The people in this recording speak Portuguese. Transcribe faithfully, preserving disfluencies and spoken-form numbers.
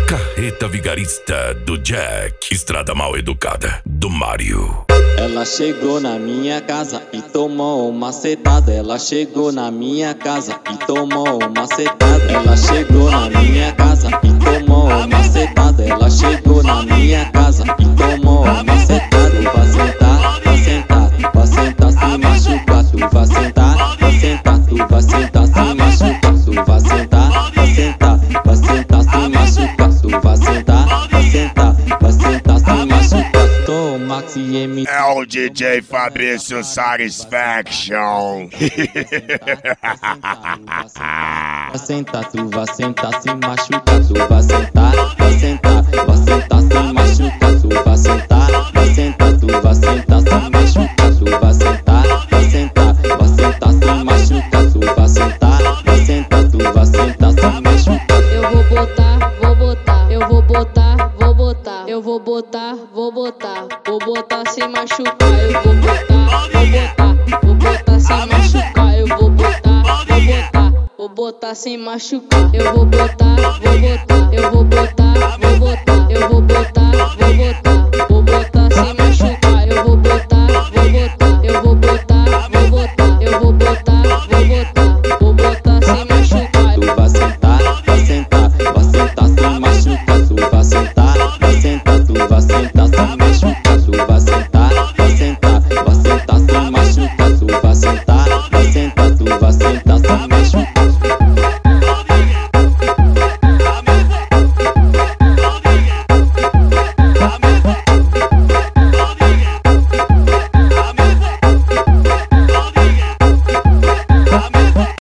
Carreta vigarista do Jack. Estrada mal educada do Mário. Ela chegou na minha casa e tomou uma setada. Ela chegou na minha casa e tomou uma setada. Ela chegou na minha casa e tomou uma setada. Ela chegou na minha casa e tomou uma setada. Tu vai sentar, vai sentar, vai sentar se machucar. Tu vai sentar, vai sentar, tu vai sentar se machucar. Tu vai sentar, vai sentar, vai sentar se machucar. Tu vai sentar, vai sentar, vai sentar se machucar. Tô Maxi M. É o D J Fabrício Satisfaction. Vai sentar, tu vai sentar se machucar. Tu vai sentar, vai sentar, vai sentar se machucar. Tu vai sentar, vai sentar, tu vai sentar se machucar. Tu vai sentar, vai sentar, vai sentar se machucar. Tu vai sentar, vai sentar, tu vai sentar se machucar. Eu vou botar, vou botar, eu vou botar, vou botar, eu vou botar, vou botar, vou botar sem machucar. Eu vou botar, vou botar, vou botar sem machucar. Eu vou botar, vou botar, vou botar sem machucar. Eu vou botar, vou botar, eu vou botar, vou botar, eu vou botar,